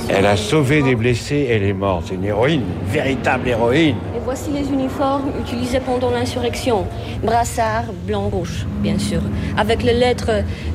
Elle a sauvé des blessés, elle est morte. C'est une héroïne, une véritable héroïne. Et voici les uniformes utilisés pendant l'insurrection. Brassard blanc-rouge, bien sûr, avec les lettres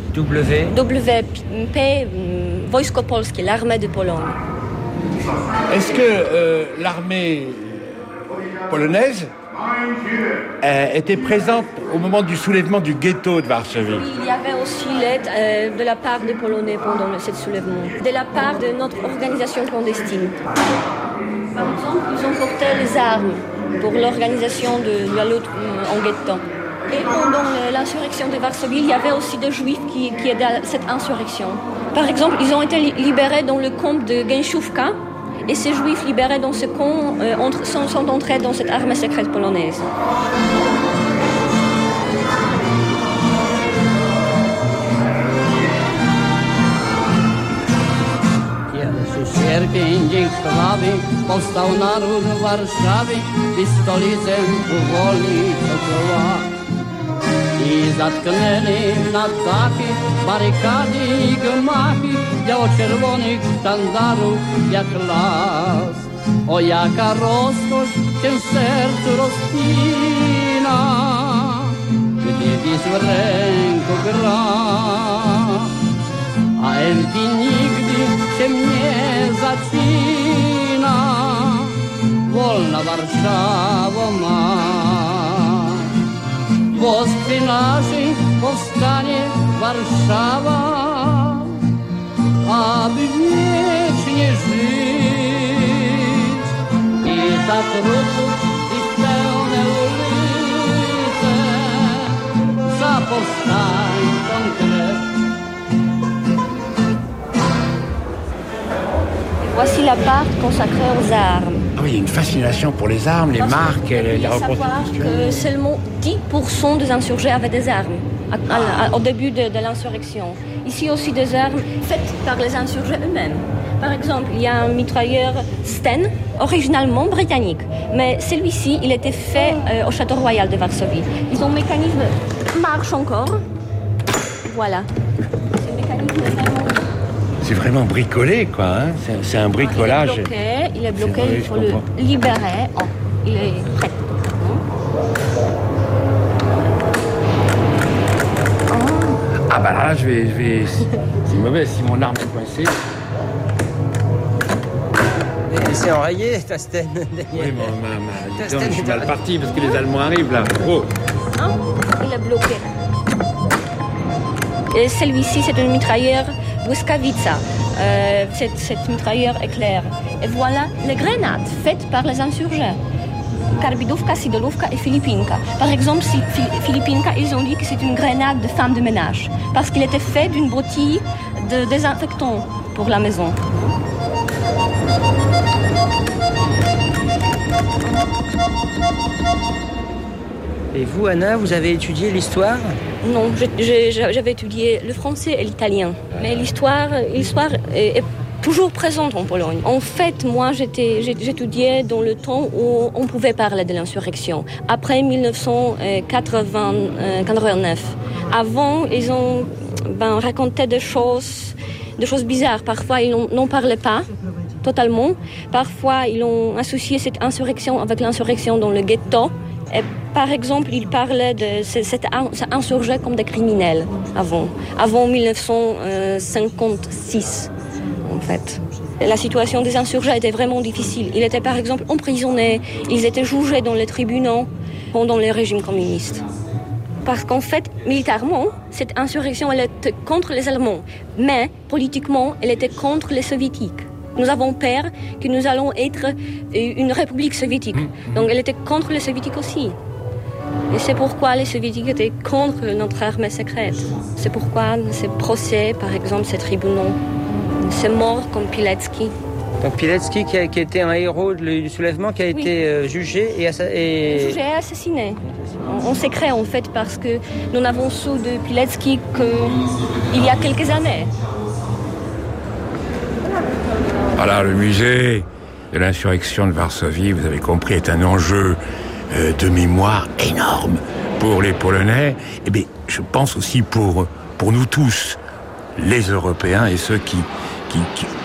WP, Wojsko Polskie, l'armée de Pologne. Est-ce que l'armée polonaise était présente au moment du soulèvement du ghetto de Varsovie? Oui, il y avait aussi l'aide de la part des Polonais pendant ce soulèvement, de la part de notre organisation clandestine. Par exemple, ils ont porté les armes pour l'organisation de la lutte en ghetto. Et pendant l'insurrection de Varsovie, il y avait aussi des Juifs qui aidaient à cette insurrection. Par exemple, ils ont été libérés dans le camp de Genszówka, et ces Juifs libérés dans ce camp sont entrés dans cette armée secrète polonaise. Sierpień, dzień krwawy, powstał naród Warszawy, i stolicę uwolnić okoła. I zatknęli na dachy barykady i gmachy biało-czerwonych sztandarów jak las. O jaka rozkosz się w sercu rozpina, gdy wis w ręku gra. A empty nigdy się nie zacina, wolna Warszawa ma. Bo z krwi naszej powstanie Warszawa, aby wiecznie żyć. I za trupów i pełne ulice, za powstańcą krew. Voici la part consacrée aux armes. Ah oui, il y a une fascination pour les armes, les marques, la reconstitution. Que seulement 10% des insurgés avaient des armes au début de l'insurrection. Ici aussi des armes faites par les insurgés eux-mêmes. Par exemple, il y a un mitrailleur Sten, originalement britannique, mais celui-ci, il était fait au Château Royal de Varsovie. Ils ont un mécanisme qui marche encore. Voilà. Ce mécanisme vraiment... C'est vraiment bricolé, quoi. Hein. C'est un bricolage. Il est bloqué, il faut le libérer. Oh, il est prêt. Ah bah là, je vais... C'est mauvais, si mon arme est coincée... Et c'est enrayé, ta Sten. Oui, je suis mal parti parce que les Allemands arrivent, là. Oh. Il est bloqué. Et celui-ci, c'est un mitrailleur Błyskawica. Cette mitrailleur éclair. Et voilà les grenades faites par les insurgés. Karbidówka, Sidolówka et Filipinka. Par exemple, Filipinka, ils ont dit que c'est une grenade de femme de ménage parce qu'il était fait d'une broutille de désinfectant pour la maison. Et vous, Anna, vous avez étudié l'histoire ? Non, j'avais étudié le français et l'italien. Mais l'histoire est toujours présente en Pologne. En fait, moi, j'étudiais dans le temps où on pouvait parler de l'insurrection. Après 1989. Avant, ils ont raconté des choses bizarres. Parfois, ils n'en parlaient pas totalement. Parfois, ils ont associé cette insurrection avec l'insurrection dans le ghetto. Et par exemple, ils parlaient de cet insurgés comme des criminels avant 1956, en fait. La situation des insurgés était vraiment difficile. Ils étaient par exemple emprisonnés, ils étaient jugés dans les tribunaux pendant le régime communiste. Parce qu'en fait, militairement, cette insurrection, elle était contre les Allemands, mais politiquement, elle était contre les Soviétiques. Nous avons peur que nous allons être une république soviétique. Donc elle était contre les soviétiques aussi. Et c'est pourquoi les soviétiques étaient contre notre armée secrète. C'est pourquoi ces procès, par exemple, ces tribunaux, ces morts comme Pilecki. Donc Pilecki qui a été un héros du soulèvement, qui a été jugé et jugé et assassiné. En secret en fait, parce que nous n'avons su de Pilecki qu'il y a quelques années. Voilà, le musée de l'insurrection de Varsovie, vous avez compris, est un enjeu de mémoire énorme pour les Polonais, et bien, je pense aussi pour nous tous, les Européens et ceux qui